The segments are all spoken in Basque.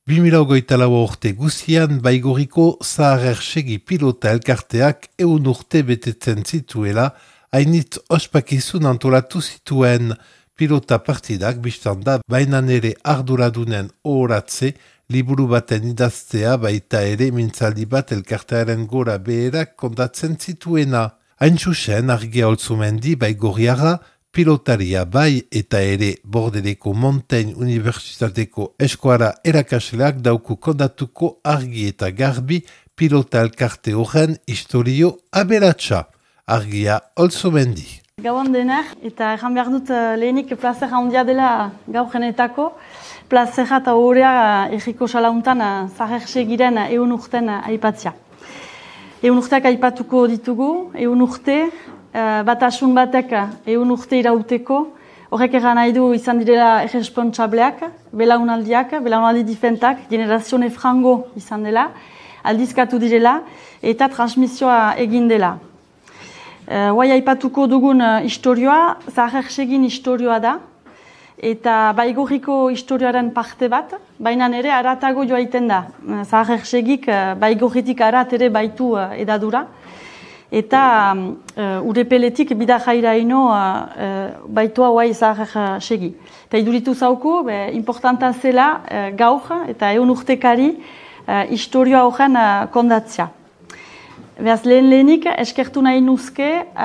2024 urte guzian, Baigorriko Zahar-Ersegi pilota elkarteak 100 urte betetzen zituela, hainitz ospakizun antolatu zituen pilota partidak biztanda, bainan ere arduradunen ohoratze, liburu baten idaztea baita ere mintzaldi bat elkartearen gora beherak kontatzen zituena. Hain zuzen, Argia Olzumendi Baigorriara, pilotaria bai eta ere Bordeleko Montaigne Unibertsitateko eskuara erakasleak dauku kondatuko argi eta garbi pilota elkarte horren historio aberatsa. Argia Olzumendi. Gauan denak, eta erran behar dut lehenik plazer handia dela gaurrenetako. Plazera eta horrea erriko salauntan Zahar-Ersegiren 100 urten aipatzea. 100 urteak aipatuko ditugu, 100 urte, batasun batek 100 urte irauteko, horrek egan nahi du izan direla erresponsableak, belaunaldi difentak, generazione frango izan dela, aldizkatu direla, eta transmisioa egin dela. Guai aipatuko dugun historioa, Zahar-Ersegin historioa da, eta Baigorriko historioaren parte bat, baina ere aratago joaiten da. Zahar-Ersegik Baigorritik arat ere baitu edadura, eta urepeletik bidajairaino baitua guai Zahar-Ersegi. Eta iduritu zauku, importanta zela gaur eta 100 urtekari historioa horren kondatzea. Beaz, lehenik eskertu nahi nuzke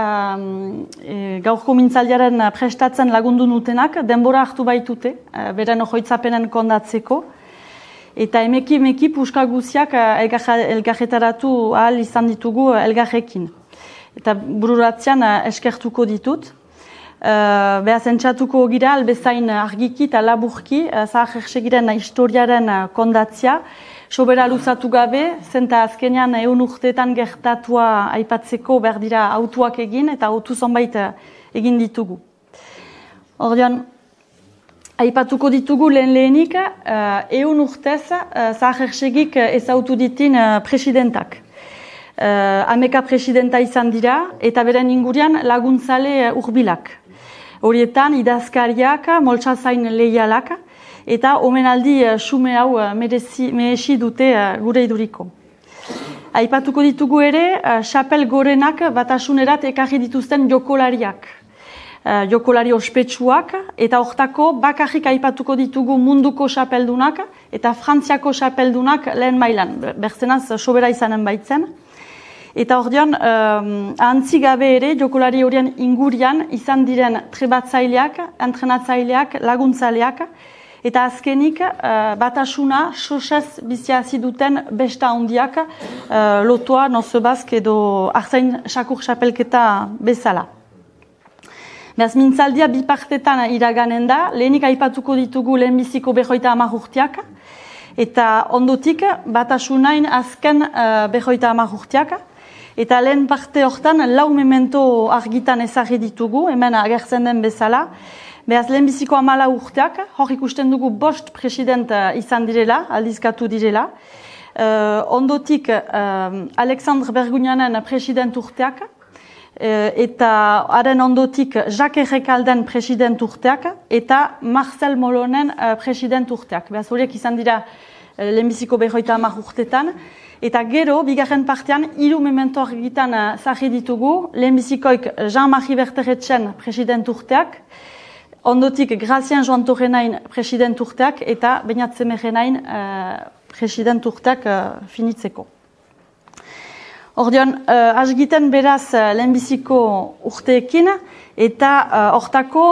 gaurko mintzaldiaren prestatzen lagundu nutenak denbora hartu baitute, beren ojoitzapenen kondatzeko. Eta emeki puska guziak elgarretaratu ahal izan ditugu elgarrekin. Eta bururatzean eskertuko ditut. Beaz, entzatuko gira albezain argiki eta laburki Zahar-Ersegiren historiaren kondatzea. Sobera luzatu gabe, zenta azkenean 100 urteetan gertatua aipatzeko behar dira autuak egin eta autu zonbait egin ditugu. Ordean, aipatuko ditugu lehenik 100 urtez Zahar-Ersegik ezautu ditin presidentak. Ameka presidenta izan dira eta beren ingurian laguntzale urbilak. Horietan idazkariak, moltsazain leialak, eta omenaldi xume hau merezi dute gure iduriko. Aipatuko ditugu ere, xapel gorenak batasunerat ekarri dituzten jokolariak. Jokolari ospetsuak, eta hortako bakarrik aipatuko ditugu munduko xapeldunak, eta Frantziako xapeldunak lehen mailan, berzenaz sobera izanen baitzen. Eta ordean, ahantzi gabe ere, jokolari horien ingurian izan diren trebatzaileak, entrenatzaileak, laguntzaileak, eta azkenik batasuna sosez biziazi duten besta handiak lotua nozebazk edo arzain sakur xapelketa bezala. Beaz, mintzaldia bi partetan iraganen da, lehenik aipatuko ditugu lehenbiziko 50 urteak, eta ondotik batasunain azken 50 urteak, eta lehen parte hortan 4 memento argitan ezarri ditugu, hemen agertzen den bezala. Beaz, lehenbiziko 14 urteak, hor ikusten dugu 5 president izan direla, aldizkatu direla. Ondotik Alexandre Bergugnanen president urteak, eta haren ondotik Jacques Errekalden president urteak, eta Marcel Molonen president urteak. Beaz, horiek izan dira lehenbiziko 50 urtetan. Eta gero, bigarren partean, 3 memento argitan zarri ditugu, lehenbizikoik Jean-Marie Berteretxen president urteak, ondotik Grazien Joan Torrenain president urteak eta Beñat Zemerenain president urteak finitzeko. Ordean, asgiten beraz lehenbiziko urteekin eta hortako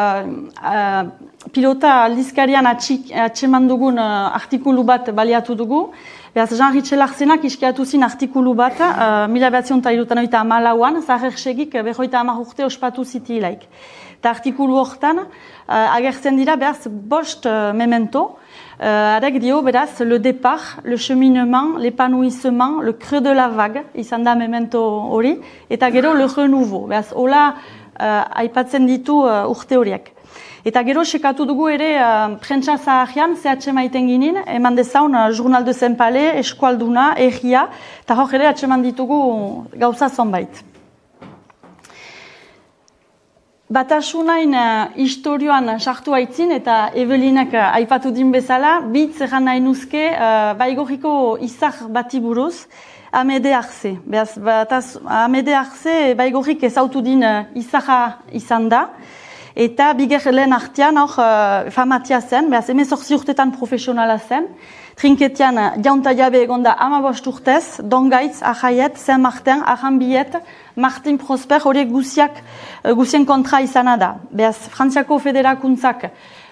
pilota aldizkarian atseman dugun artikulu bat baliatu dugu. Beaz, Jean Ritxelarzenak iskiatu zin artikulu bat 1974an Zahar-Ersegik 50 urte ospatu zitilaik. Eta artikulu hortan agertzen dira beraz 5 memento, arek dio beraz le départ, le cheminement, l'épanouissement, le creux de la vague, izan da memento hori, eta gero le renouveau, beraz hola aipatzen ditu urte horiek. Eta gero sekatu dugu ere prentsa zaharrian zehatxe maiten ginen, eman dezaun Journal de Saint-Palais, eskualduna, erria, eta hor ere atseman ditugu gauza zonbait. Batasunain historioan sartu aitzin eta Evelinek aipatu din bezala, bitz egan nahi nuzke Baigorriko izar bati buruz, Amede Arze. Amede Arze Baigorrik ezautu din izarra izan da, eta biger lehen artean famatia zen, 18 urtetan profesionala zen, trinketian jaunta jabe egonda 15 urtez, Dongaitz, Ahaiet, Saint-Martin, Aranbiet, Martin Prosper, horiek guzien kontra izana da. Frantziako Federakuntza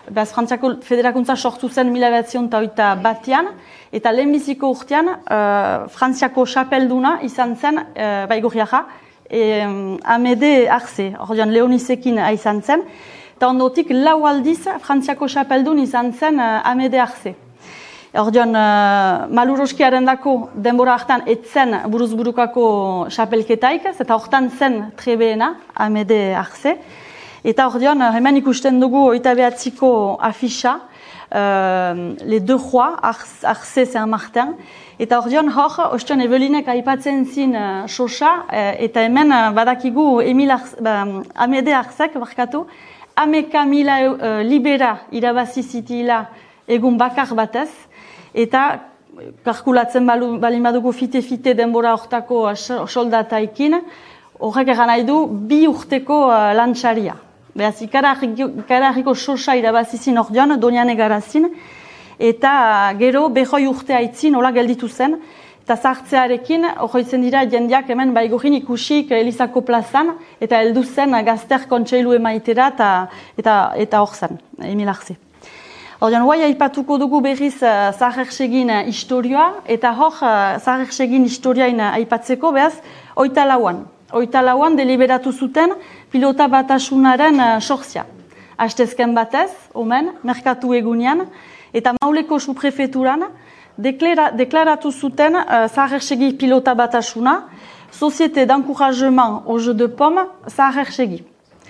sortu zen 1921 eta lehenbiziko urtean Frantziako xapelduna izan zen Baigorriarra, Amede Arze, ordean Leonisekin izan zen, eta ondotik 4 aldiz Frantziako xapeldun izan zen Amede Arze. Ordean, Maluroskiaren dako denbora hartan etzen buruzburukako xapelketaik, eta hortan zen trebeena, Amede Arze. Eta ordean, hemen ikusten dugu oita behatziko afixa, les deux rois, Arze Saint-Martin. Eta ordean hor, ostion Evelinek aipatzen zin xosa, eta hemen badakigu Amede Arzek, barkatu, ameka mila libera irabazi zitila egun bakar batez, eta kalkulatzen balin badugu fite-fite denbora hortako soldataikin, horrek egan nahi du 2 urteko lantxaria. Beraz, ikararriko sosa irabazizin ordean, Doniane garazin, eta gero 20 urte haitzin hola gelditu zen, eta zartzearekin horretzen dira jendeak hemen Baigorrin ikusik Elizako plazan, eta heldu zen gazter kontseilu emaitera eta hor zen, Emil Arze. Ordean, guai aipatuko dugu berriz Zaharrsegin historioa, eta hor Zaharrsegin historiain aipatzeko, behaz, oita lauan deliberatu zuten pilota batasunaren sortzia. Hastezken batez, omen, merkatu egunean, eta Mauleko suprefeturan deklaratu zuten Zaharrsegi pilota batasuna, Société d'encouragement au jeu de pomme Zaharrsegi.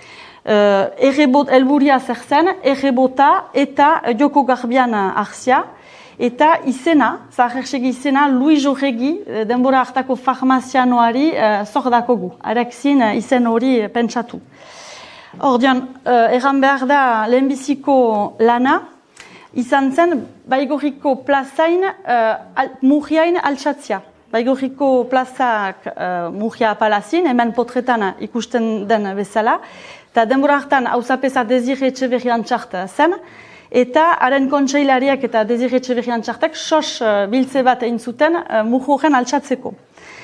Elburia zer zen, errebota eta joko garbian arzia, eta izena, Zaharrsegi izena, Louis Jorregi, denbora hartako farmazianoari zordako gu, arekzin izen hori pentsatu. Ordean, erran behar da lehenbiziko lana, izan zen Baigorriko plazain Murriain altsatzia. Baigorriko plazak Murria apalazin, hemen potretan ikusten den bezala, eta denbora hartan hauzapeza Desire Etxeberrian txart zen, eta haren kontseilariak eta Desire Etxeberrian txartek sos biltze bat egin zuten Murroren altsatzeko.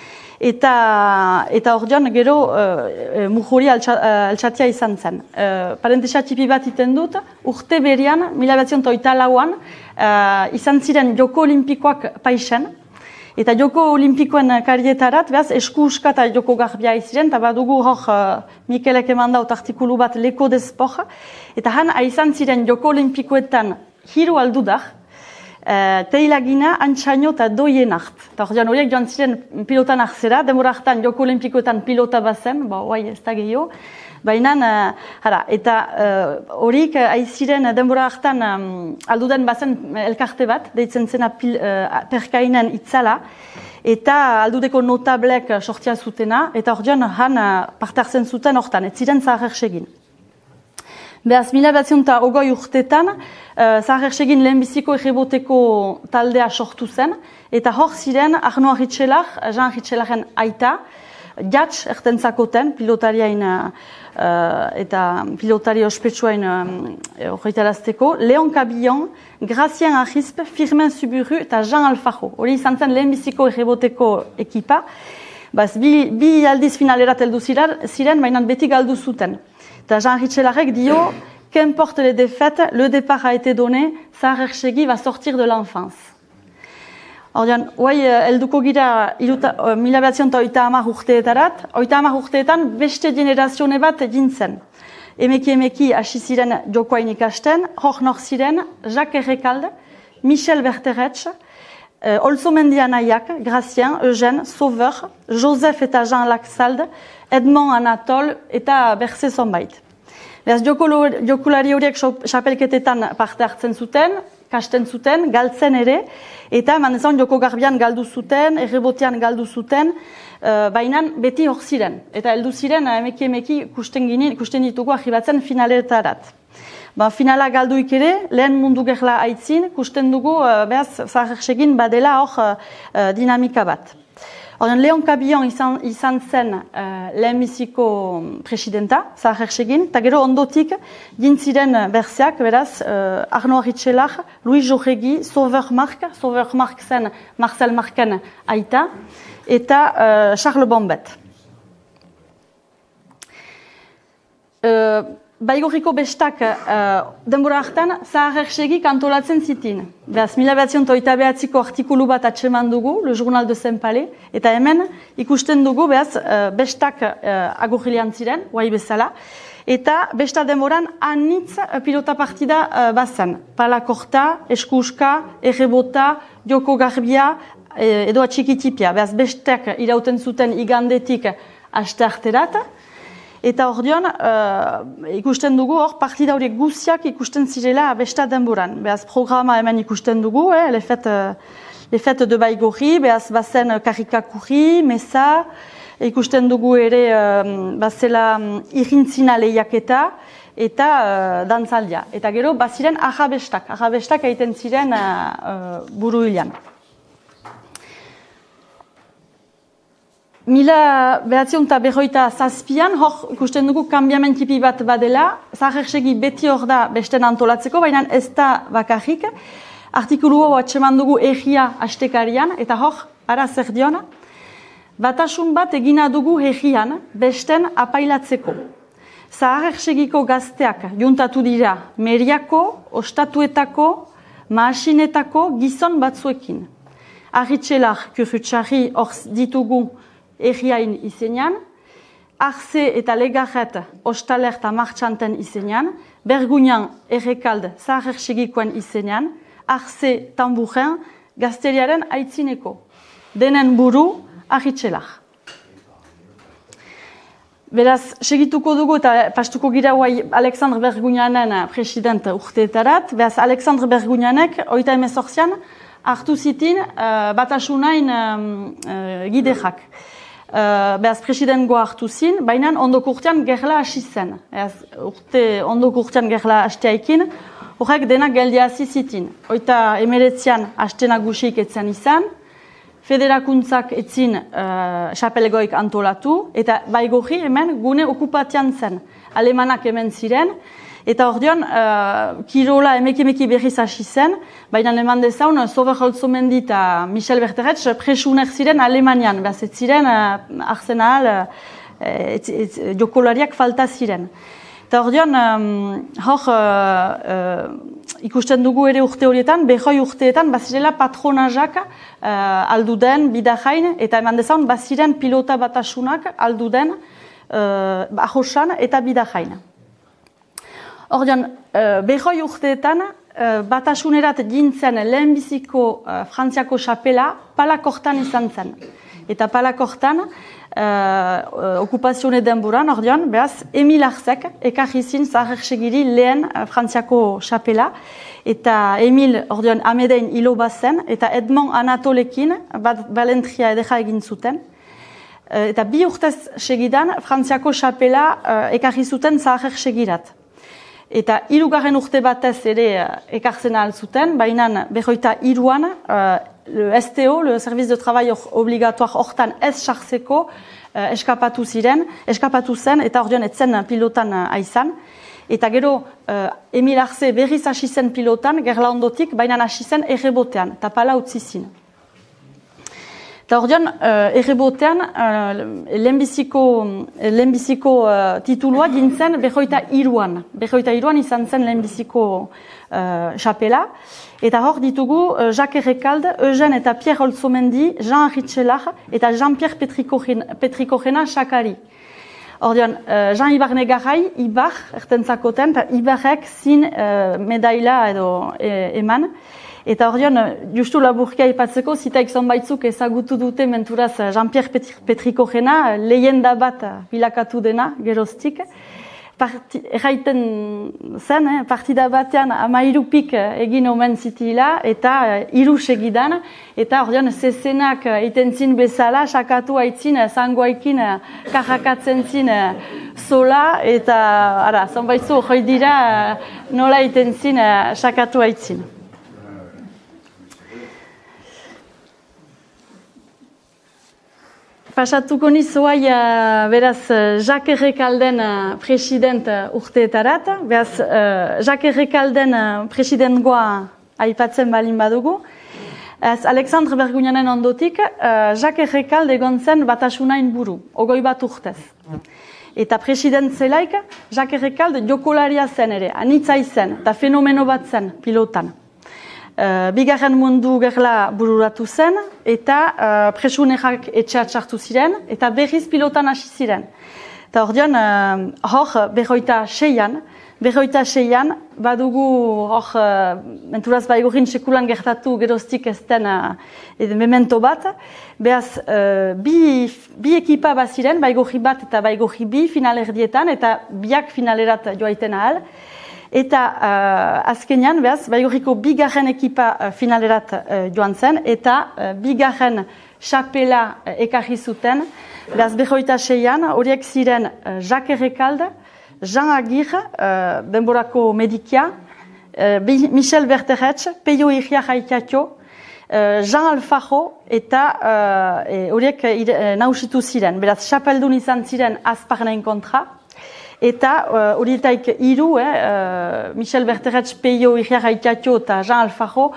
Eta ordean gero Murrori altsatia izan zen. Parentesa tipi bat iten dut, urte berian, 1924an, izan ziren Joko Olimpikoak Paisen, eta Joko Olimpikoen karietarat, behaz, esku-uska eta Joko Garbia iziren, eta badugu hor Mikelek eman daut artikulu bat Leko de Sport, eta han izan ziren Joko Olimpikoetan hiru aldudar, teilagina, antxaino eta doien hart. Eta ordean horiek joan ziren pilotan arzera, denbora hartan Joko Olimpikoetan pilota bazen, guai ez da gehiago, baina, eta horiek aiziren denbora hartan alduden bazen elkarte bat, deitzen zena perkainen itzala, eta aldudeko notablek sortia zutena, eta ordean han parte hartzen zuten hortan, ez ziren Zaharrsegin. Beaz, 1920 urtetan, Zaharrsegin lehenbiziko erreboteko taldea sortu zen, eta hor ziren Arno Arritxelar, Jean Arritxelaren aita, jatz ertentzakoten, pilotariain eta pilotari ospetsuain horretarazteko, Leon Cabillon, Gracien Arrisp, Firmin Suburu eta Jean Alfaro. Hori izan zen lehenbiziko erreboteko ekipa. Bi aldiz finalerat heldu ziren, baina beti galdu zuten. Eta Jean Arritxelarek dio, qu'importe les défaites, le départ a été donné, Zaharrsegi va sortir de l'enfance. Ordean, helduko gira 1930 urteetarat, 30 urteetan beste generazione bat egin zen. Emeki hasi ziren jokoain ikasten, hor nor ziren Jacques Errekalde, Michel Berteretz, Olzomendia anaiak, Gracien, Eugène, Sauveur, Joseph eta Jean Laxalde, Edmond Anatole eta berze zonbait. Beraz, jokulari horiek xapelketetan parte hartzen zuten, kasten zuten, galtzen ere, eta eman dezan joko garbian galdu zuten, errebotean galdu zuten, baina beti hor ziren. Eta heldu ziren, emeki ikusten ditugu ahibatzen finaletarat. Finala galduik ere, lehen mundu gerla aitzin, ikusten dugu, behaz, Zaharxegin badela hor dinamika bat. Leon Kabillon izan zen lehenbiziko presidenta, Zaharxegin, eta gero ondotik gintziren berzeak, beraz, Arno Arritxelar, Louis Jorregi, Sauveur Marc zen Marcel Marquen aita, eta Charles Bombet. Baigorriko bestak denbora hartan Zaharxegik antolatzen zitin. Beraz, 1929ko artikulu bat atseman dugu, Le Journal de Saint-Palais, eta hemen ikusten dugu, beraz, bestak agorrilean ziren, guai bezala, eta besta denboran anitz pilota partida bazen. Palakorta, eskuska, errebota, joko garbia, edo atxikitipia. Beraz, bestak irauten zuten igandetik aste arterat, eta hor dion, ikusten dugu hor partida horiek guziak ikusten zirela besta denboran. Beaz, programa hemen ikusten dugu, les fêtes de Baigorri, beaz, bazen karikakurri, mesa, ikusten dugu ere bazela irrintzina lehiaketa, eta dantzaldia. Eta gero, baziren arrabestak egiten ziren buru hilan. 1957an, hor ikusten dugu kanbiamentipi bat badela, Zaharxegi beti hor da besten antolatzeko, baina ez da bakarrik. Artikulu hau atseman dugu egia astekarian, eta hor, ara zer dion, batasun bat egina dugu egian besten apailatzeko. Zaharxegiko gazteak juntatu dira Meriako, Ostatuetako, Maasinetako gizon batzuekin. Arritxelar kurutxarri hor ditugu egiain izenean, Arze eta Legarret Ostaler eta Martxanten izenean, Berguñan Errekald Zaharxegikoen izenean, Arze Tamburen gazteriaren aitzineko. Denen buru Arritxelar. Beraz, segituko dugu eta pastuko gira guai Alexandre Berguñanen president urteetarat. Beraz, Alexandre Berguñanek, 1918an, hartu zitin batasunain gidejak. Beaz, presidengoa hartu zin, baina ondoko urtean gerla hasi zen. Ondoko urtean gerla hasteaikin, horrek denak geldia hasi zitin. 1919an haste nagusiik etzen izan, federakuntzak etzin xapelgoik antolatu, eta Baigorri hemen gune okupatian zen. Alemanak hemen ziren, eta hor dion, kirola emeki berriz hasi zen, baina eman dezaun, Sauveur Holtzomendi eta Michel Berteretz presuner ziren Alemanian, behaz ez ziren arsenal jokolariak falta ziren. Eta hor dion, ikusten dugu ere urte horietan, behoi urteetan, bazirela patronajak alduden, bidajain, eta eman dezaun, baziren pilota batasunak alduden, ahosan eta bidajain. Ordean, behoi urteetan, batasunerat gintzen lehenbiziko Frantziako xapela Palakortan izan zen. Eta Palakortan, okupazione denboran, ordean, behaz, Emil Arzek ekarri zin Zaharxegiri lehen Frantziako xapela. Eta Emil, ordean, Amedein hilo bazen, eta Edmond Anatolekin, balentria edeja egin zuten. Eta bi urtez segidan, Frantziako xapela ekarri zuten Zaharxegirat. Eta hirugarren urte batez ere ekartzen ahal zuten, baina berroita hiruan, le STO, le Service de Travail Obligatoire hortan ez sartzeko eskapatu zen, eta ordean etzen pilotan aizan. Eta gero, Emil Arze berriz hasi zen pilotan, gerla ondotik, baina hasi zen errebotean, eta pala utzi zin. Eta ordean, errebotean, lehenbiziko titulua gintzen berroita hiruan. Berroita hiruan izan zen lehenbiziko xapela. Eta hor ditugu Jacques Errekald, Eugène eta Pierre Holtzomendi, Jean Arritxelar eta Jean-Pierre Petrikojena xakari. Ordean, Jean Ibarne Garai, Ibar, ertentzakoten, eta Ibarrek zin medaila edo eman. Eta ordean, justu laburkia ipatzeko, zitaik zonbaitzuk ezagutu dute menturaz Jean-Pierre Petrikojena, lehenda bat bilakatu dena, geroztik. erraiten zen, partida batean 13 pik egin omen zitila eta 3 segidan, eta ordean zezenak egiten zin bezala, sakatu haitzin, zangoaikin kajakatzen zin zola, eta zonbaitzu hoi dira nola egiten zin sakatu haitzin. Pasatuko nizoai, beraz, Jacques Errekalden president urteetarat. Beraz, Jacques Errekalden presidengoa aipatzen balin badugu. Alexandre Bergugnanen ondotik, Jacques Errekald egon zen batasunain buru, 21 urtez. Eta president zelaik, Jacques Errekald jokolaria zen ere, anitza izen, eta fenomeno bat zen pilotan. Bigarren mundu gerla bururatu zen, eta presunerak etxeat sartu ziren, eta berriz pilotan hasi ziren. Eta ordean, hor, berroita seian, badugu hor, menturaz Baigurin sekulan gertatu geroztik ez den memento bat, behaz, bi ekipa bat ziren, Baigorri bat eta Baigorri bi finalerdietan, eta biak finalerat joaiten ahal. Eta azkenean, behaz, Baigorriko bigarren ekipa finalerat joan zen, eta bigarren xapela ekarri zuten, behaz, berroita seian, horiek ziren Jacques Errekald, Jean Agir, denborako medikia, Michel Berteretz, Peio Irria Jaikatio, Jean Alfajo, eta horiek nausitu ziren. Beraz, xapeldun izan ziren azparnein kontra, eta horietaik 3, Michel Berteretz, Peio Irria Jaikatio eta Jean Alfajo,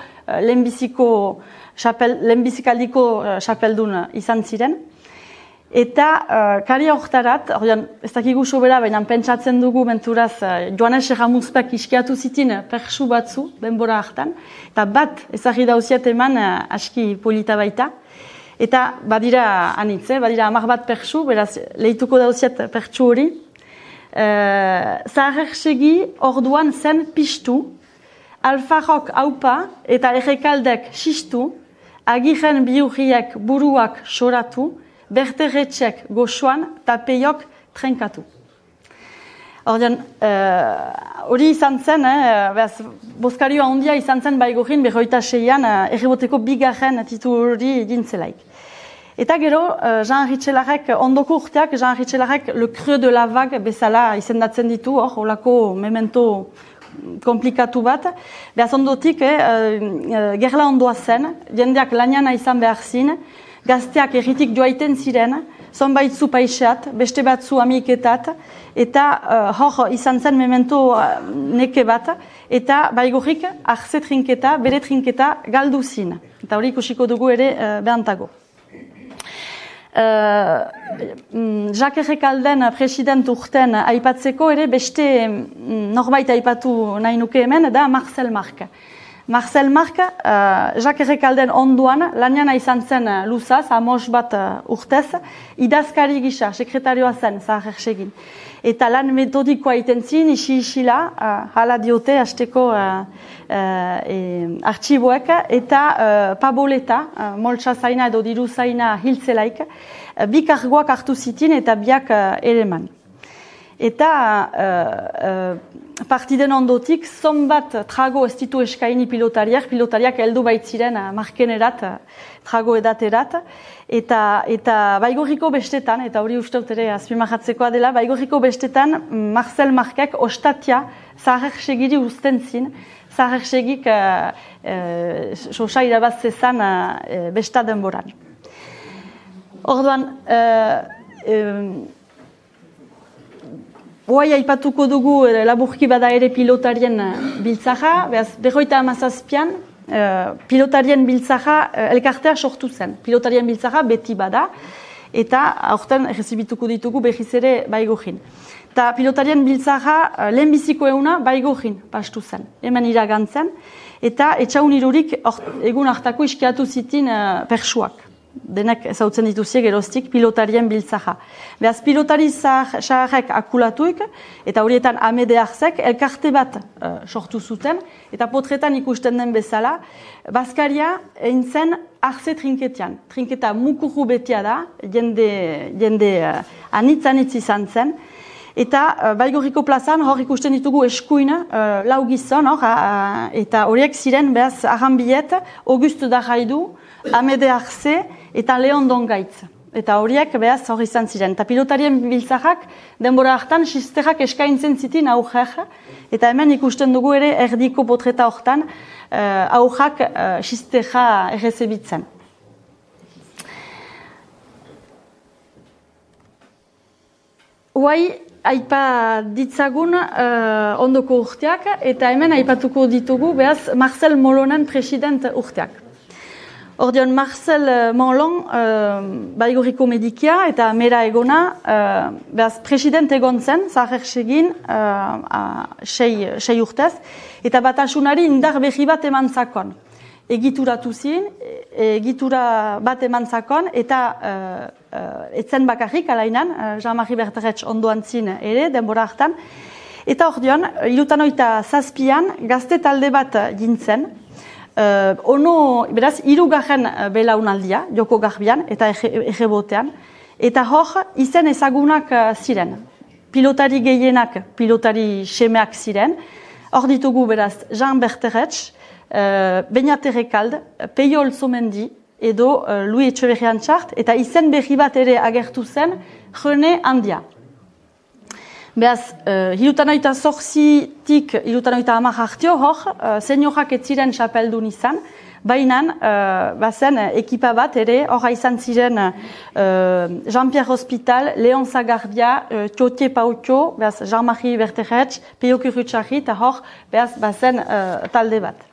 lehenbizikaldiko xapeldun izan ziren. Eta karia hortarat, ez dakigu sobera, baina pentsatzen dugu menturaz Joanes Erramuzpek iskiatu zitin persu batzu, denbora hartan, eta bat ezagri dauziet eman aski polita baita. Eta badira anitz, badira 10 bat persu, beraz lehituko dauziet pertsu hori. Zaharrersegi orduan zen piztu, Alfarok aupa eta Errekaldek xistu, Agirren biurriek buruak soratu, Berteretzek goxoan eta Peiok trenkatu. Hori izan zen, bozkarioa handia izan zen Baigorrin 26an erreboteko bigarren titulu hori egin zelaik. Eta gero, Jean Ritxelarek, ondoko urteak, Jean Ritxelarek Le Creux de la Vague bezala izendatzen ditu, holako memento komplikatu bat. Behaz ondotik, gerla ondoa zen, jendeak laniana izan behar zin, gazteak erritik joaiten ziren, zonbaitzu paixeat, beste batzu amiketat, eta hor izan zen memento neke bat, eta Baigorrik arze trinketa, bere trinketa galdu zin. Eta hori ikusiko dugu ere behantago. Jacques Errekalden president urten aipatzeko ere beste norbait aipatu nahi nuke hemen, da Marcel Marc. Marcel Marc, Jacques Errekalden onduan, laniana izan zen luzaz, 50 bat urtez, idazkari gisa, sekretarioa zen, zaharrersegin. Eta lan metodikoa egiten zin, isi-isila, hala diote, hasteko artxiboek, eta paboleta, moltsa zaina edo diru zaina hiltzelaik, bi kargoak hartu zitin eta biak eleman. Eta partiden ondotik, zonbat trago ez ditu eskaini pilotariak heldu baitziren markenerat, trago edaterat, eta Baigorriko bestetan, eta hori uste ere azpimarratzekoa dela, Baigorriko bestetan Marcel Marquek ostatia zaharrersegiri uzten zin, zaharrersegik sosa irabaz zezan besta denboran. Orduan, Hoai aipatuko dugu laburki bada ere pilotarien biltzaja, behaz, 57an pilotarien biltzaja elkartea sortu zen. Pilotarien biltzaja beti bada, eta aurten errezibituko ditugu behiz ere Baigorrin. Eta pilotarien biltzaja lehenbiziko euna Baigorrin pastu zen, hemen iragantzen, eta etxaun irurik egun hartako iskiatu zitin persuak. Denek ezautzen dituziek erostik pilotarien biltzaja. Behaz, pilotari zaharrek akulatuik, eta horietan amede arzek, elkarte bat sortu zuten, eta potretan ikusten den bezala, Baskaria egin zen arze trinketian. Trinketa mukurru betia da, jende anitz izan zen, Eta Baigorriko plazan hor ikusten ditugu eskuin, lau gizon, eta horiek ziren behaz Arranbiet, Auguste Darraidu, Amede Arze eta Leon Dongaitz. Eta horiek behaz hor izan ziren. Eta pilotarien biltzakak denbora hartan sisterrak eskaintzen zitin aurrek, eta hemen ikusten dugu ere erdiko potreta hortan aurrak sisterra errezebitzen. Huai, aipa ditzagun ondoko urteak, eta hemen aipatuko ditugu, behaz, Marcel Molonen president urteak. Ordeon, Marcel Molon, Baigorriko medikia eta mera egona, behaz, president egon zen, zahertsegin, 6 urtez, eta batasunari indar berri bat eman zakon. Egituratu zin, egitura bat eman zakon, eta etzen bakarrik, alainan, Jean-Marie Berteretz ondoan zin ere, denbora hartan. Eta ordeon, 1967an, gazte talde bat gintzen, beraz, 3. belaunaldia, Joko Garbian, eta Errebotean, eta hor, izen ezagunak ziren. Pilotari gehienak, pilotari semeak ziren, hor ditugu, beraz, Jean Berteretz, Beñat Errekald, Peio Olzomendi, edo Louis Etxeberrian txart, eta izen berri bat ere agertu zen, René Andia. Beaz, 1908-tik 1910 hartio hor, seniorak ez ziren txapeldun izan, baina bazen ekipa bat ere, hor izan ziren Jean-Pierre Hospital, Leon Zagardia, Tiotie Pautio, beaz, Jean-Marie Berteretz, Peio Kurutxarri, eta hor, beaz, bazen talde bat.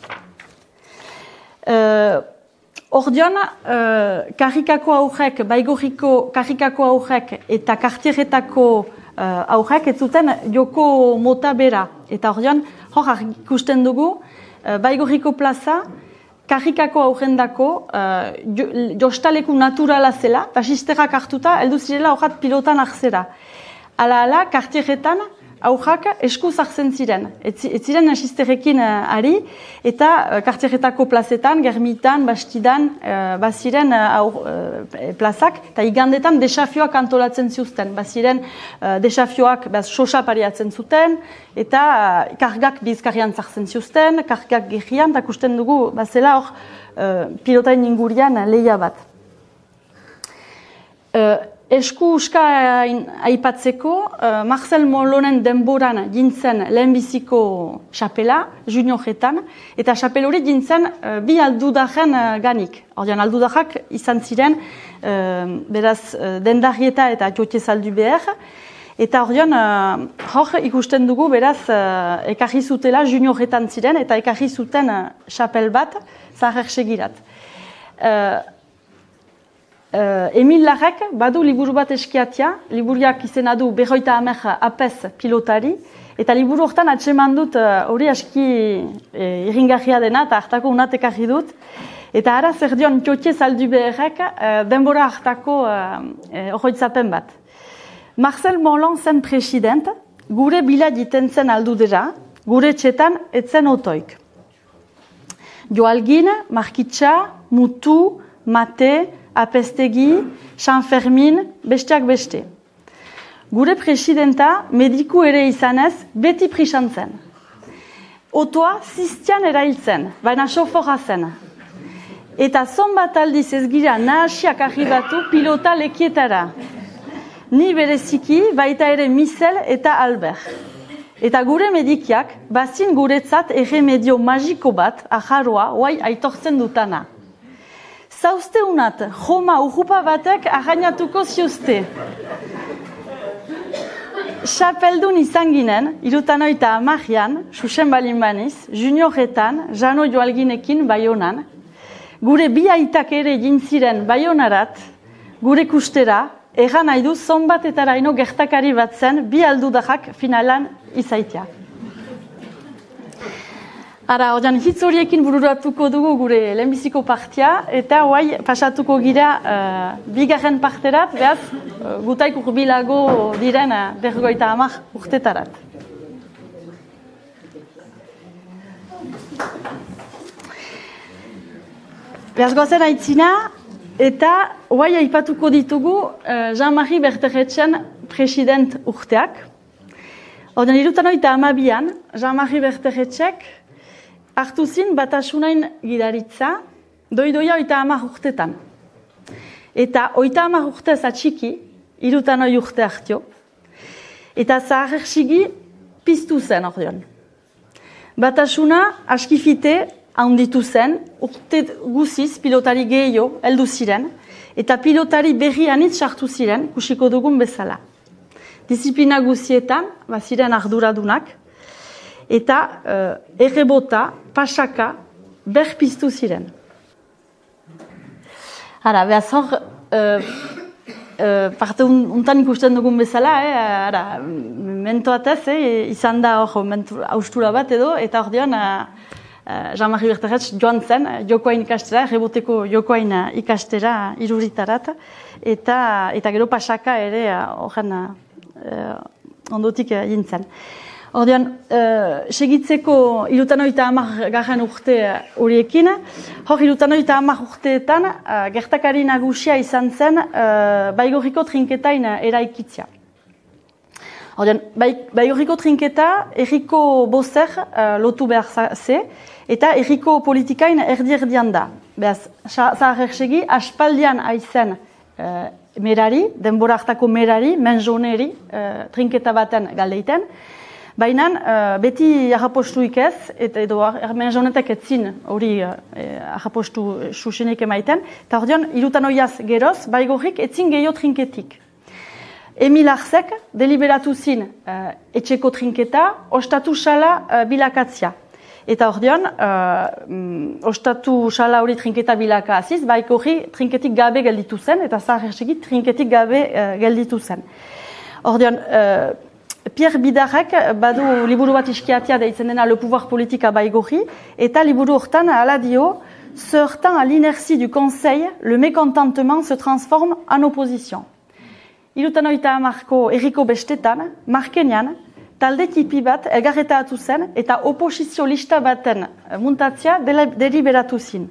Ordeon, karrikako aurrek, Baigorriko karrikako aurrek eta kartierretako aurrek ez zuten joko mota bera. Eta ordeon, hor ikusten dugu, Baigorriko plaza, karrikako aurrendako jostaleku naturala zela, eta sisterrak hartuta, heldu zirela horrat pilotan hartzera. Ala, kartierretan, aurrak eskuz hartzen ziren. Ez ziren sisterrekin ari, eta kartierretako plazetan, Germitan, Bastidan, baziren plazak, eta igandetan desafioak antolatzen ziuzten. Baziren desafioak sosa pariatzen zuten, eta kargak bizkarrian zartzen ziuzten, kargak gerrian, eta kusten dugu, bazela hor pilotain ingurian lehia bat. Esku uska aipatzeko, Marcel Molonen denboran gintzen lehenbiziko xapela, junioretan, eta xapel hori gintzen bi aldudaren ganik. Ordean, aldudarak izan ziren, beraz, Dendarrieta eta Tiotie Zaldu behar, eta ordean, hor ikusten dugu, beraz, ekarri zutela junioretan ziren, eta ekarri zuten xapel bat, zahertsegirat. Emil Larrek badu liburu bat eskiatia, liburiak izena du 50 apez pilotari, eta liburu hortan atseman dut hori aski irringarria dena, eta hartako unat ekarri dut. Eta ara zer dion Tiotie Zaldu beharrek denbora hartako horretzapen bat. Marcel Molon zen president, gure bila jiten zen aldudera, gure txetan etzen otoik. Joalgin, Markitxa, Mutu, Mate, Apestegi, San Fermin, besteak beste. Gure presidenta mediku ere izanez beti prisan zen. Otoa ziztian erailtzen, baina soforra zen. Eta zonbat aldiz ez gira nahasiak arribatu pilota lekietara. Ni bereziki baita ere Michel eta Albert. Eta gure medikiak bazin guretzat erremedio magiko bat, ajarroa, oai aitortzen dutana. Zauzte unat, joma urrupa batek arrainatuko ziuzte. Xapeldun izan ginen, 1910an, Xuxen balin baniz, junioretan, Jano Joalginekin Baionan, gure bi aitak ere jintziren Baionarat, gure kustera, erran nahi du zonbatetaraino gertakari bat zen, bi aldudak finalan izaitia. Ara, ordean, hitz horiekin bururatuko dugu gure lehenbiziko partia, eta hoai pasatuko gira bigarren parterat, behaz, gutaik urbilago diren 50 urtetarat. Behaz gozen aitzina, eta hoai aipatuko ditugu Jean-Marie Berteretzen president urteak. Ordean, 1912an, Jean-Marie Berteretxek hartu zin Batasunain gidaritza, doidoia 30 urtetan. Eta 30 urtez atxiki, 30 urte hartio, eta zaharxigi piztu zen ordean. Batasuna askifite handitu zen, urte guziz pilotari gehiago heldu ziren, eta pilotari berri anitz sartu ziren, kusiko dugun bezala. Disiplina guzietan, ziren arduradunak, eta errebota, pasaka, berpiztu ziren. Hara, behaz hor, parte untan ikusten dugun bezala, mentoatez, izan da hor haustura bat edo, eta hor dion, Jean-Marie Berteretx joan zen, jokoain ikastera, reboteko jokoain ikastera iruritarat, eta gero pasaka ere horren ondotik jintzen. Ordean, segitzeko 70 urte horiekin, hor 70 urteetan gertakari nagusia izan zen Baigorriko trinketain eraikitzea. Ordean, Baigorriko trinketa erriko bozer lotu behar ze, eta erriko politikain erdi-erdian da. Beaz, Zaharxegi aspaldian aizen merari, denbora hartako merari, menjoneri, trinketa baten galdeiten, baina beti arrapostuik ez, edo menjonetek etzin hori arrapostu susenik emaiten, eta ordean, 70 geroz, Baigorrik etzin gehiago trinketik. Emil Arzek deliberatu zin etxeko trinketa, ostatu sala bilakatzia. Eta ordean, ostatu sala hori trinketa bilaka aziz, Baigorri trinketik gabe gelditu zen, eta Zaharxegi trinketik gabe gelditu zen. Ordean, Pierre Bidarrek badu liburu bat iskiatia deitzen dena Le pouvoir politique à Baigorri, eta liburu hortan ala dio, se heurtant à l'inertie du conseil, le mécontentement se transforme en opposition. 70ko erriko bestetan, Markenean, talde tipi bat elgarretatu zen eta oposizio lista baten muntatzea deliberatu zin.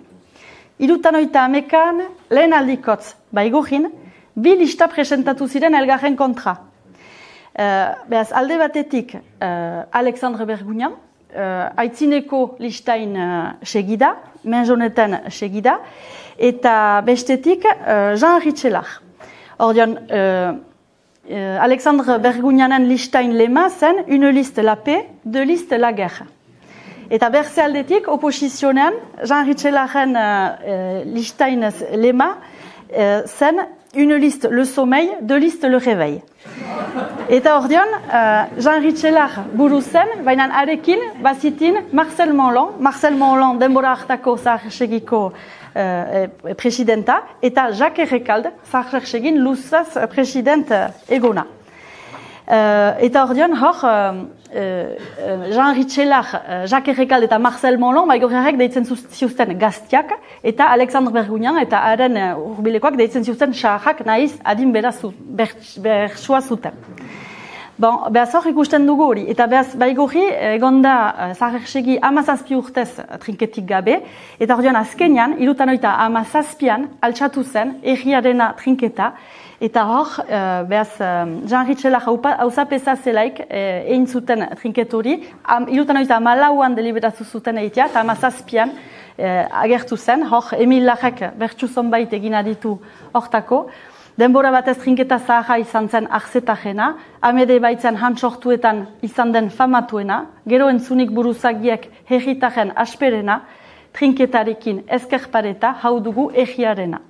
70an lehen aldikotz Baigorrin, 2 lista presentatu ziren elgarren kontra. Beaz, alde batetik Alexandre Bergugnan, aitzineko listain segida, menjoneten segida, eta bestetik Jean Ritxelar. Ordean, Alexandre Bergugnanen listain lema zen une liste la paix, 2 liste la guerre. Eta berze aldetik, oposizionean, Jean Ritxelaren listain lema zen une liste le sommeil, 2 liste le réveil. Eta ordean, Jean Ritxelar buru zen, baina arekin bazitin Marcel Monlon denbora hartako Zaharxegiko presidenta, eta Jacques Errekald, Zaharxegin luzaz president egona. Eta ordean, hor, Jean Ritxelar, Jacques Errekald eta Marcel Monlon, Baigorriarek deitzen ziuzten gaztiak, eta Alexandre Bergugnan eta haren urbilekoak deitzen ziuzten saharrak nahiz adin bersua zuten. Bon, behaz hor ikusten dugu hori, eta behaz Baigorri egonda Zaharxegi 17 urtez trinketik gabe, eta ordean azkenean, 17an altxatu zen erriarena trinketa, eta hor, behaz Jean Ritxelar hausapeza zelaik egin zuten trinket hori, 17an deliberatu zuten egitea, eta 17an agertu zen, hor Emil Larrek bertsu zonbait egin aditu hortako, denbora batez trinketa zaharra izan zen arzetajena, amede baitzen hantsortuetan izan den famatuena, gero entzunik buruzagiek herritaren asperena, trinketarekin ezkerpareta hau dugu erriarena.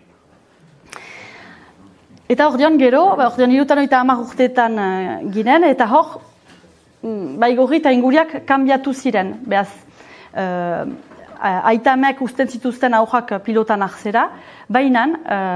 Eta ordean gero, ordean 70 urteetan ginen, eta hor, Baigorri eta inguriak kanbiatu ziren, behaz, aitamek usten zituzten aurrak pilotan arzera, baina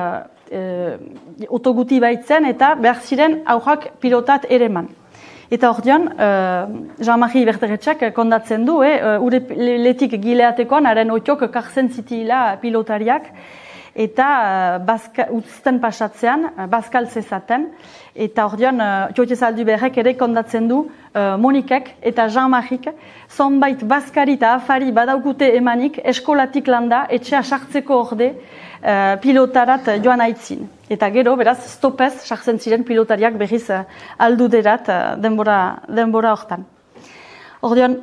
otoguti baitzen eta behar ziren aurrak pilotat ereman. Eta ordean, Jean-Marie Berteretxek kondatzen du, ure letik gileatekoan, haren otiok karzen zitila pilotariak, eta utzten pasatzean, bazkal zezaten, eta ordean Txoite Zalduberrek ere kondatzen du Monikek eta Jean-Marik zonbait bazkari eta afari badaukute emanik eskolatik landa etxea sartzeko orde pilotarat joan aitzin. Eta gero, beraz, stopez sartzen ziren pilotariak berriz alduderat denbora hortan. Ordean,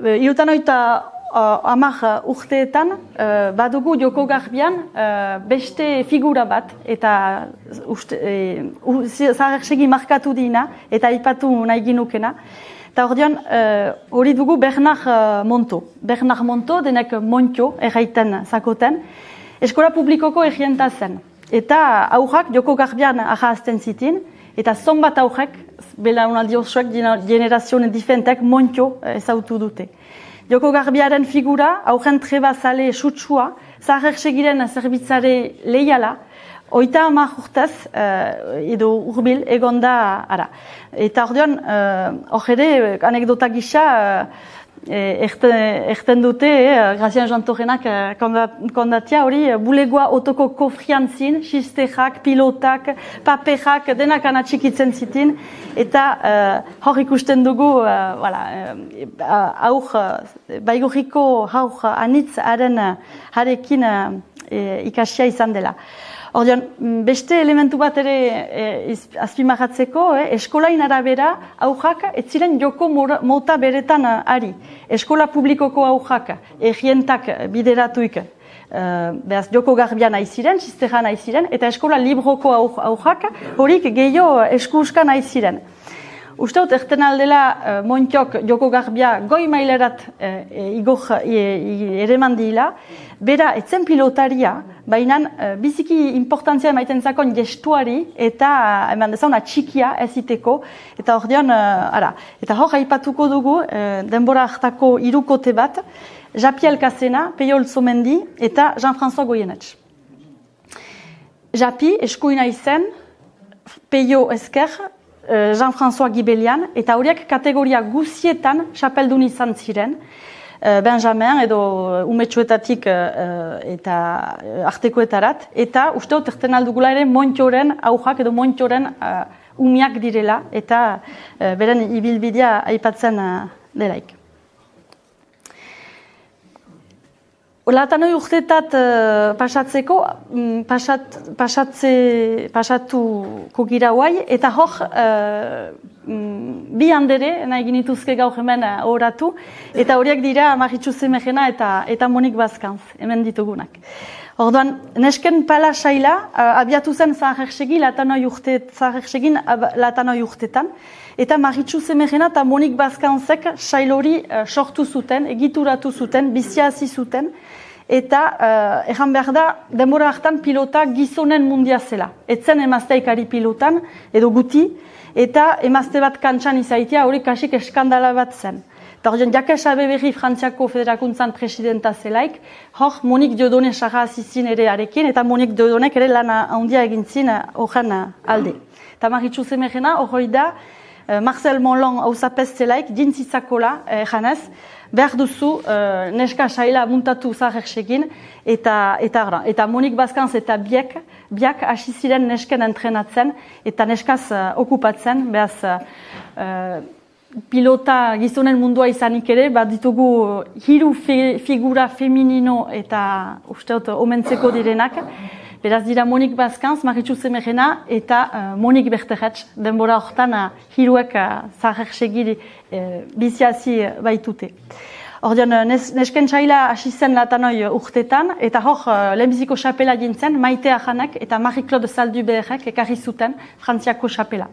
70 urteetan badugu Joko Garbian beste figura bat eta zaharxegi markatu dina eta aipatu nahi ginukena. Eta ordean hori dugu Bernard Monto. Bernard Monto denek Montio erraiten zakoten. Eskola publikoko egienta zen. Eta aurrak Joko Garbian ahazten zitin. Eta zonbat aurrek, belaunaldi osoak generazioen diferentek Montio ezautu dute. Joko Garbiaren figura, aurren trebazale sutsua, zaharxegiren zerbitzare leiala, 30 urtez edo urbil egonda ara. Eta ordean, hor ere, anekdota gisa, erten dute, Grazian Jantorenak kondatia hori, bulegoa otoko kofrian zin, xistejak, pilotak, paperak, denak anatxikitzen zitin, eta hor ikusten dugu, baigorriko haur anitz harekin ikasia izan dela. Ordean, beste elementu bat ere azpimarratzeko, eskolain arabera aurrak ez ziren joko mota beretan ari. Eskola publikoko aurrak, egientak bideratuik, Joko Garbian aiziren, Sisteran aiziren, eta eskola libroko aurrak horik gehiago eskuskan aiziren. Usteut, erten aldela Montiok Joko Garbia goi mailerat ereman dila, bera etzen pilotaria, baina biziki importantzia emaiten zakon gestuari eta eman dezauna txikia eziteko, eta ordean, eta hor aipatuko dugu denbora hartako hirukote bat, Japiel Kasena, Peiol Zomendi eta Jean-François Goyenetx. Japi eskuina izen, Peio Esker, Jean-François Gibelian, eta horiek kategoria guzietan txapeldun izan ziren, Benjamin edo umetxoetatik eta artekoetarat, eta usteot erten aldugula ere Montioren aujak edo Montioren umiak direla, eta beren ibilbidea aipatzen delaik. Latanoi urtetat pasatzeko, pasatuko gira guai, eta hor bi handere nahi ginituzke gaur hemen horatu, eta horiek dira Maritxu Zemejena eta Monik Bazkanz, hemen ditugunak. Orduan, nesken pala saila abiatu zen zaharxegi latanoi urtetan, eta Maritxu Zemejena eta Monik Bazkanzek sailori sortu zuten, egituratu zuten, biziazi zuten, eta erran behar da, denbora hartan pilota gizonen mundia zela. Etzen emazteikari pilotan, edo guti, eta emazte bat kantxan izaitia hori kasik eskandala bat zen. Eta hori Jakes Abeberri Frantziako Federakuntzan presidenta zelaik, hor Monik Diodone sarra azizin ere arekin, eta Monik Diodonek ere lana handia egintzin horren alde. Eta Maritxu Zemejena hori da, Marcel Monlon hauzapez zelaik, dintzitzakola janez, behar duzu neska saila muntatu zaharxegin, eta Monik Bazkanz eta biak hasi ziren nesken entrenatzen, eta neskaz okupatzen, behaz pilota gizonen mundua izanik ere, bat ditugu hiru figura feminino eta usteot omentzeko direnak, beraz dira Monik Bazkanz, Maritxu Zemejena eta Monik Berterretx, denbora hortan hiruek zaharxegi biziazi baitute. Ordean, nesken txaila hasi zen latanoi urtetan, eta hor lehenbiziko xapela jintzen, Maite Ajanek eta Marie-Claude Zalduberrek ekarri zuten Frantziako xapela.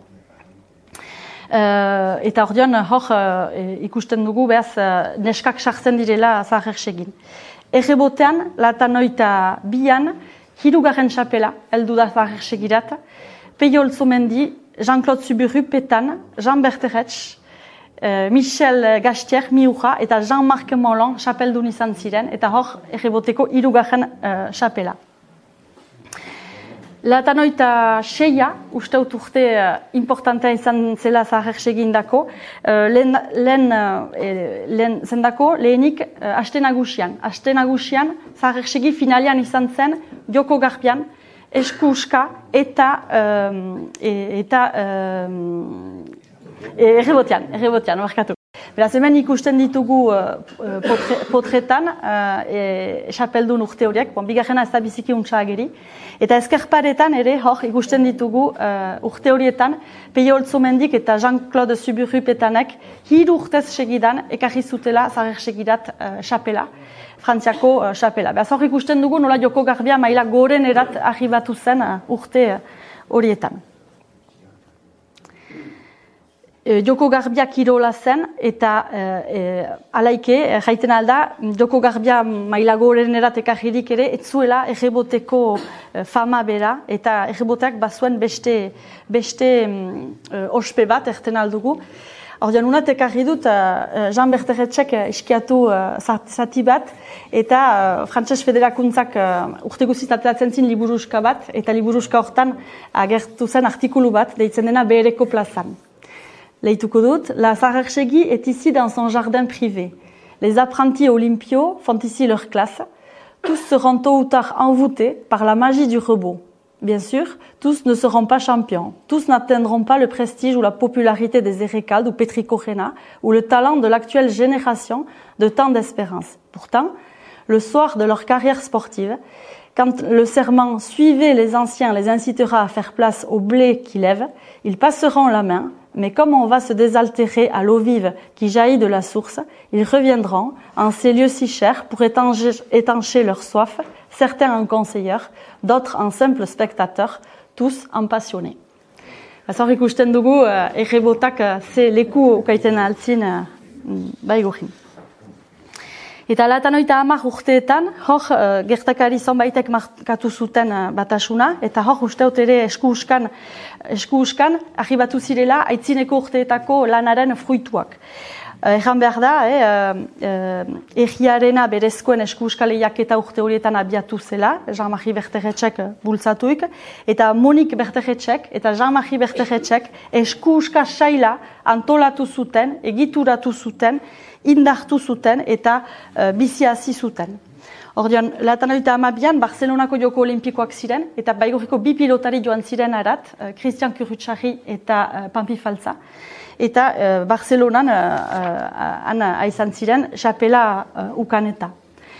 Eta ordean, hor ikusten dugu behaz neskak sartzen direla zaharxegin. Errebotean, latanoi eta bian, hirugarren xapela, heldu da zaharxegirat, Peiol Zomendi, Jean-Claude Suburru Petan, Jean Berterretx, Michel Gastier, Miuja, eta Jean-Marc Mollon xapeldun izan ziren, eta hor erreboteko hirugarren xapela. Latanoita seia, usteut urte importantea izan zela zaharxegindako, lehenik aste nagusian. Aste nagusian zaharxegi finalian izan zen joko garbian, esku-uska eta errebotean, markatu. Beraz, hemen ikusten ditugu potretan, xapeldun urte horiek, bigarrena ez da biziki untsa ageri, eta ezkerparetan ere, hor, ikusten ditugu urte horietan, Peio Oltzomendik eta Jean-Claude Suburrupetanek 3 urtez segidan ekarri zutela zaher segidat xapela, Frantziako xapela. Beraz, hor ikusten dugu nola joko garbia maila goren erat arribatu zen urte horietan. Joko garbia kirola zen eta alaike, jaiten alda, joko garbia maila goren erat ekarririk ere, etzuela erreboteko fama bera eta erreboteak bazuen beste ospe bat erten aldugu. Ordean, unat ekarri dut Jean Berteretxek eskiatu zati bat eta Frantses Federakuntzak urte guztiz ateratzen zin liburuska bat eta liburuska hortan agertu zen artikulu bat deitzen dena Behereko plazan. Leituko dut, la Sarerchegui est ici dans son jardin privé. Les apprentis olympiaux font ici leur classe. Tous seront tôt ou tard envoûtés par la magie du rebot. Bien sûr, tous ne seront pas champions. Tous n'atteindront pas le prestige ou la popularité des Erekald ou Petricorena ou le talent de l'actuelle génération de tant d'espérance. Pourtant, le soir de leur carrière sportive, quand le serment « Suivez les anciens » les incitera à faire place au blé qui lève, ils passeront la main, mais comme on va se désaltérer à l'eau vive qui jaillit de la source, ils reviendront en ces lieux si chers pour étancher leur soif, certains en conseilleurs, d'autres en simples spectateurs, tous en passionnés. Hor ikusten dugu, errebotak ze leku ukaiten altzin baigurrin. Eta 90 urteetan, hor gertakari zonbaitek markatu zuten batasuna, eta hor usteot ere esku-uskan arribatu zirela aitzineko urteetako lanaren fruituak. Erran behar da, egiarena berezkoen esku-uskal lehiaketa urte horietan abiatu zela, Jean-Marie Berteretxek bultzatuik, eta Monik Berteretxek eta Jean-Marie Berteretxek esku-uska saila antolatu zuten, egituratu zuten, indartu zuten eta biziazi zuten. Ordean, 92an Barcelonako Joko Olimpikoak ziren, eta Baigorriko 2 pilotari joan ziren arat, Christian Kurutxarri eta Pampi Faltza. Eta Barcelonan aizan ziren xapela ukaneta.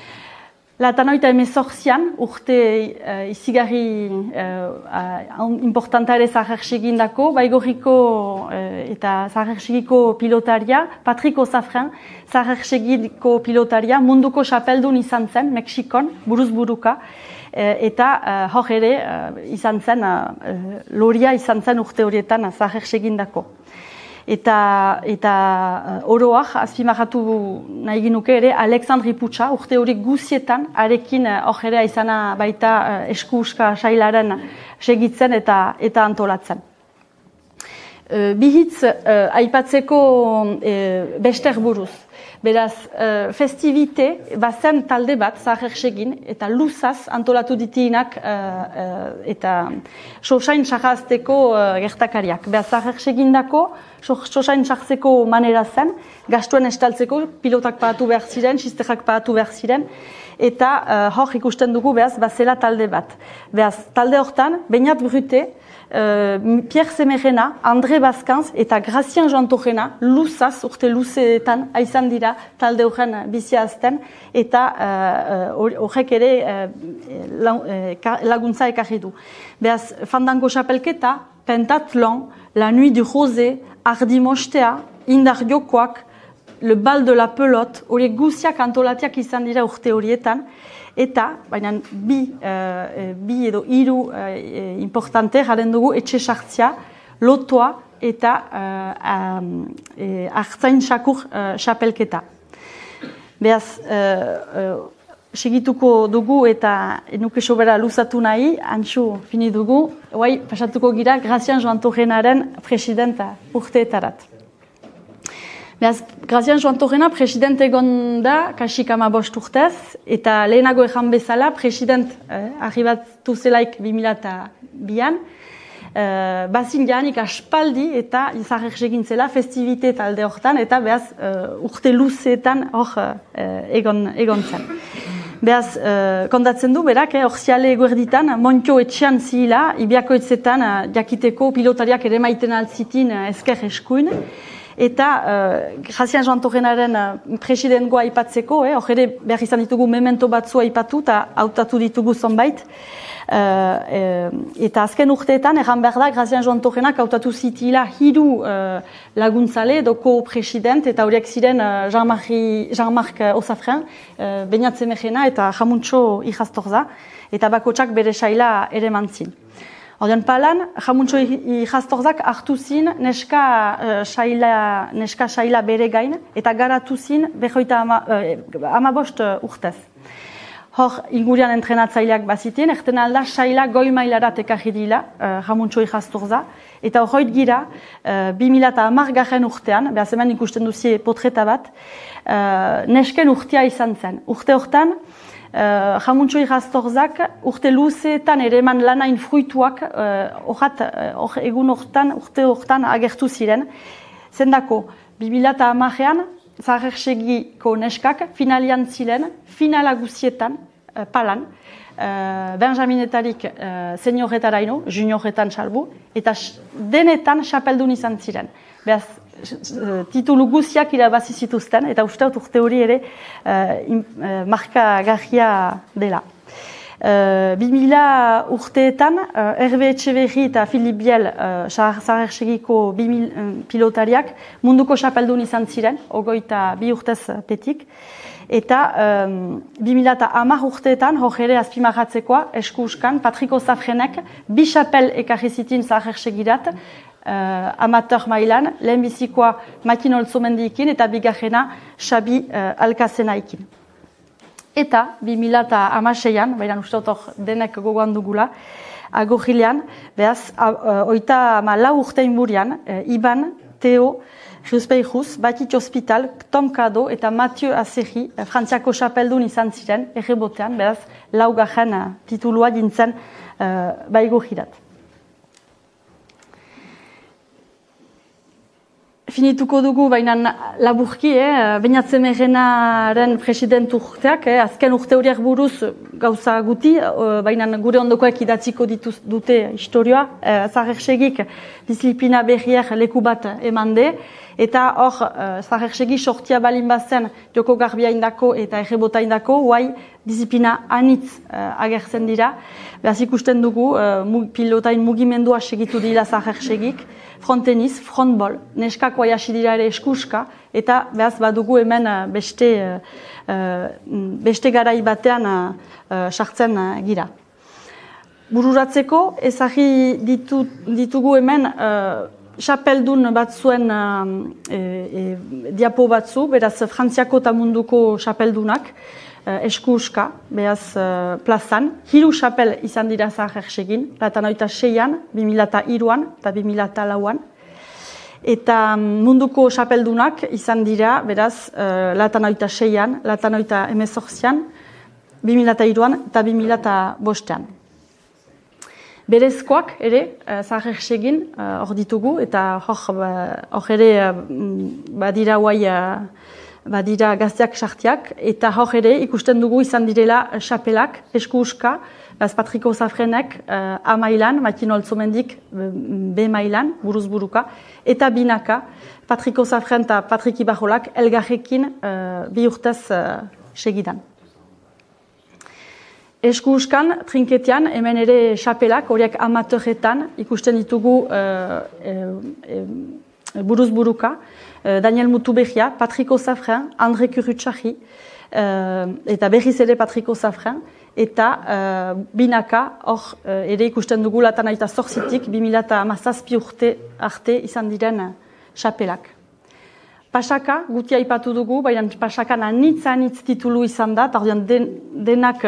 98an urte izigarri importanta ere Sarerchegindako, Baigorriko eta Sarerchegiko pilotaria, Patrick Osafren, Sarerchegiko pilotaria, munduko xapeldun izan zen, Mexikon, buruz-buruka, eta hor ere izan zen, loria izan zen urte horietan Sarerchegindako. Eta oroak, azpimarratu nahi ginuke ere, Alexandri Putsa, urte hori guzietan, arekin hor ere izana baita esku-uska sailaren segitzen eta antolatzen. Bihitz aipatzeko bester buruz. Beraz, festivite bazen talde bat Sarerchegin eta luzaz antolatu ditinak eta sosain sarrazteko gertakariak. Beraz, Sarerchegindako sosain sartzeko manera zen, gastuen estaltzeko pilotak pagatu behar ziren, sisterrak pagatu behar ziren, eta hor ikusten dugu behaz bazela talde bat. Beraz, talde hortan, Beñat Brute, Pierre Semerena, André Baskanz eta Gracien Joantorrena luzaz, urte luzeetan aizan dira talde horren biziazten eta horrek ere laguntza ekarri du. Beaz, Fandango Chapelketa, Pentathlon, La Nuit du Rosé, Ardi Mostea, Indar Jokoak, Le Bal de la Pelote, horiek guziak antolatiak izan dira urte horietan, eta, baina bi edo 3 importante garen dugu etxe sartzia, lotoa eta hartzain sakur xapelketa. Beaz, segituko dugu eta enuke sobera luzatu nahi, antxu fini dugu, pasatuko gira Gracien Joantorrenaren presidenta urteetarat. Beaz, Gracien Joantorrena presidente egon da, kasik 15 urtez, eta lehenago ejan bezala, president arribatu zelaik 2002an, bazin janik aspaldi eta Sarerchegin zela festivite talde hortan, eta beaz urte luzeetan hor egon zen. Beaz, kondatzen du, berak, orziale eguerditan, Montxo etxean zila, Ibiako etxetan, jakiteko pilotariak ere maiten altzitin ezker eskuin. Eta Grazian Joan Torrenaren presidengoa aipatzeko, hor ere behar izan ditugu memento batzua aipatu eta hautatu ditugu zonbait. Eta azken urteetan, erran behar da, Grazian Joan Torrenak hautatu zitila 3 laguntzale, doko president, eta horiek ziren Jean-Marc Osafren, Beñat Zemejena eta Jamuntxo Ijastorza, eta bakotsak bere saila ere mantzin. Ordean palan, Jamuntxo Ijastortzak hartu zin neska saila bere gain, eta garatu zin 15 urtez. Hor, ingurian entrenatzaileak bazitien, erten alda saila goi mailarat ekarri dila, Jamuntxo Ijastorza, eta horroit gira, 2010 urtean, behaz hemen ikusten duzie potreta bat, nesken urtea izan zen. Urte hortan, Jamuntxo Ijastortzak urte luzeetan ere eman lanain fruituak urte hortan agertu ziren. Zendako, 2010an, Zahersegiko neskak finalian ziren, finala guzietan, palan, Benjaminetarik senioretaraino, junioretan salbu, eta denetan xapeldun izan ziren. Beaz, titulu guziak irabazi zituzten, eta uste urte hori ere markagarria dela. 2000 urteetan, Hervé Etxeberri eta Filip Biel Zahersegiko pilotariak munduko xapeldun izan ziren, 22 urtez petik. Eta 2010 urteetan, hor ere azpimarratzekoa, eskuskan, Patrick Osafrenek 2 xapel ekarri zitin Zahersegirat, amateur mailan, lehenbizikoa Makin Olzomendiekin eta bigarrena Xabi Alkazenaikin. Eta 2016an, baina uste otor denek gogoan dugula, agorrilean, behaz, 34 urte inburian, Iban, Theo, Juspeijuz, Batit Hospital, Tom Kado eta Mathieu Azerri, Frantziako xapeldun izan ziren, errebotean, behaz, 4. titulua dintzen baigorrirat. Finituko dugu, baina laburki, Beñat Zemejenaren president urteak, azken urte horiek buruz gauza guti, baina gure ondokoek idatziko dute historioa, Zahersegik disiplina berriak leku bat emande, eta hor Zahersegi sortia balin bazen joko garbia indako eta errebota indako, guai disiplina anitz agertzen dira. Behaz ikusten dugu, pilotain mugimendua segitu dira Zahersegik, fronteniz, frontbol, neskako hasi dira ere eskuska, eta behaz badugu hemen beste garai batean sartzen gira. Bururatzeko, ezagri ditugu hemen xapeldun batzuen diapo batzu, beraz Frantziako eta munduko xapeldunak, eskuska, beraz plazan. 3 xapel izan dira Zahersegin, 2006an, 2003an eta 2004an. Eta munduko xapeldunak izan dira, beraz, 2006an, 2018an, 2003an eta 2005an. Berezkoak ere, Zahersegin hor ditugu, eta hor ere badira gazteak sartiak, eta hor ere ikusten dugu izan direla xapelak, eskuska, Patrick Osafrenek A mailan, Makin Olzomendik B mailan, buruz buruka, eta binaka, Patrick Osafren eta Patrick Ibarrolak elgarrekin 2 urtez segidan. Eskuskan, trinketian, hemen ere xapelak, horiek amateuretan, ikusten ditugu buruz buruka, Daniel Mutuberria, Patrick Osafren, André Kurutxarri, eta berriz ere Patrick Osafren, eta binaka, hor ere ikusten dugu 2008 2017 urte arte izan diren xapelak. Pasaka, guti aipatu dugu, baina pasakan anitz titulu izan da, eta denak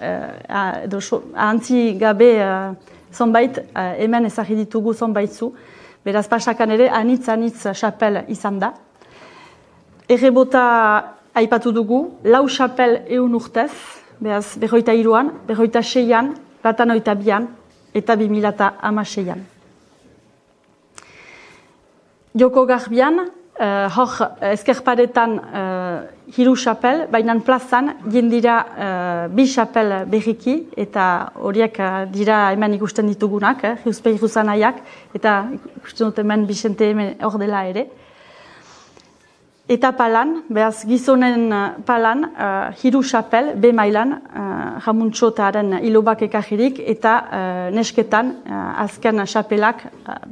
ahantzi gabe zonbait, hemen ezagri ditugu zonbaitzu, beraz pasakan ere anitz xapel izan da. Errebota aipatu dugu, 4 xapel 1 urtez, beraz 23an, 26an, 22an eta 2016an. Joko garbian, hor ezkerparetan 3 xapel, baina plazan jendira 2 xapel berriki, eta horiek dira hemen ikusten ditugunak, Jiuzpe Iruzanaiak, eta ikusten dut hemen Bixente hemen hor dela ere. Eta palan, behaz gizonen palan, 3 xapel, B mailan, jamuntxotaren ilobak ekajirik, eta nesketan azken xapelak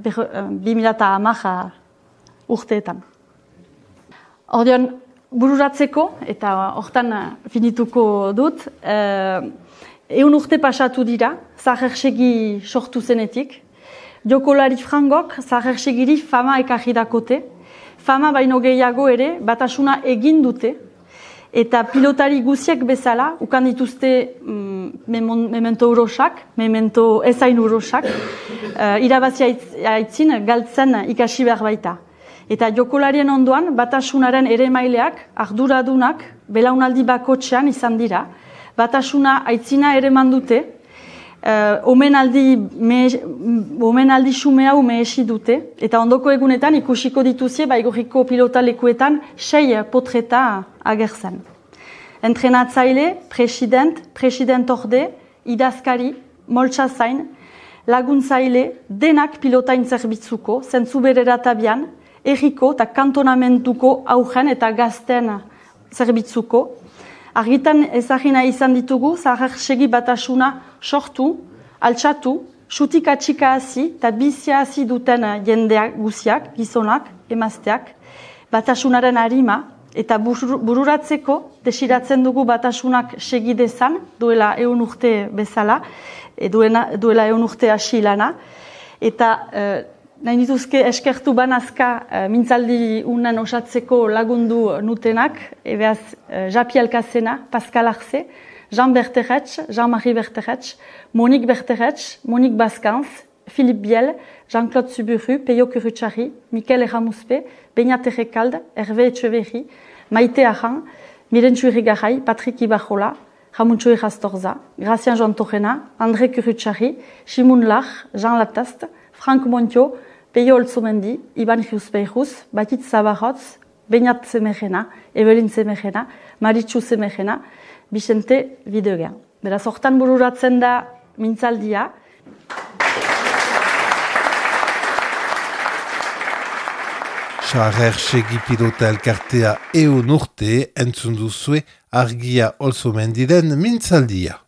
2010 urteetan. Ordean, bururatzeko, eta hortan finituko dut, 100 urte pasatu dira, Zahersegi sortu zenetik. Jokolari frangok Zahersegiri fama ekarridakote, fama baino gehiago ere batasuna egin dute, eta pilotari guziak bezala, ukan dituzte memento urosak, memento ezain urosak, irabazi aitzin galtzen ikasi behar baita. Eta jokolarien ondoan, batasunaren ere maileak, arduradunak, belaunaldi bakotxean izan dira, batasuna aitzina ere mandute, omenaldi xume hau mehesi dute, eta ondoko egunetan ikusiko dituzie Baigorriko pilotalekuetan 6 potreta agertzen. Entrenatzaile, president orde, idazkari, moltsazain, laguntzaile, denak pilotain zerbitzuko, zentzu berera tabian, erriko eta kantonamentuko augen eta gazten zerbitzuko. Argitan ezagina izan ditugu, Zahersegi batasuna sortu, altxatu, xutik atxika hasi eta bizia hasi duten jendeak guziak, gizonak, emazteak, batasunaren harima, eta bururatzeko desiratzen dugu batasunak segidezan, duela 100 urte bezala, duela 100 urte hasi lana, eta nahi dituzke eskertu banazka mintzaldi unan osatzeko lagundu nutenak, ebeaz Japi Alkazena, Pascal Arce, Jean Berteretz, Jean-Marie Berteretz, Monique Berteretz, Monique Baskanz, Philippe Biel, Jean-Claude Suburu, Peio Kurutxarri, Mikel Erramuzpe, Beñat Errekald, Hervé Etxeverri, Maite Ahan, Mirentxu Irrigaray, Patrick Ibajola, Ramuntxo Irastorza, Gracien Joan Torrena, André Kurutxarri, Simun Lach, Jean Lataste, Frank Montio, Peio Olzomendi, Iban Jiuzpeiruz, Batit Zabarotz, Beñat Zemerena, Evelyn Zemerena, Maritxu Zemerena, Bixente Videogean. Beraz, hortan bururatzen da mintzaldia. Zahersegi pilota elkartea 100 urte entzun duzue Argia Olzomendiren mintzaldia.